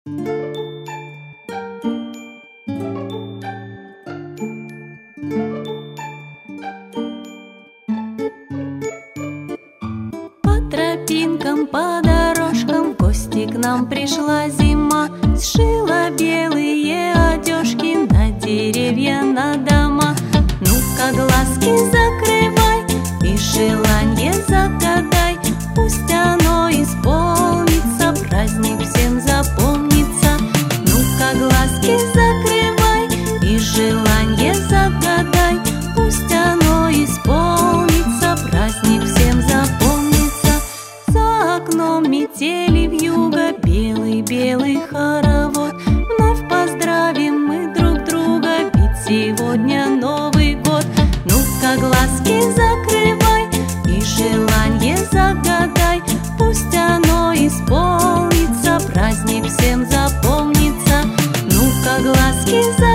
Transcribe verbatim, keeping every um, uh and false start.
По тропинкам, по дорожкам в гости к нам пришла зима. Сшила белые одежки на деревья, на дома. Ну-ка глазки закрывай и желанье загадай. Пусть оно исполнится, праздник всем запомнится. Ну-ка глазки закрывай и желанье загадай. Пусть оно исполнится, праздник всем запомнится. За окном метели вьюга, белый-белый хоровод. Вновь поздравим мы друг друга, ведь сегодня Новый год. Ну-ка глазки закрывай и желанье загадай. Пусть оно исполнится, праздник всем запомнится. Ну-ка глазки закрывай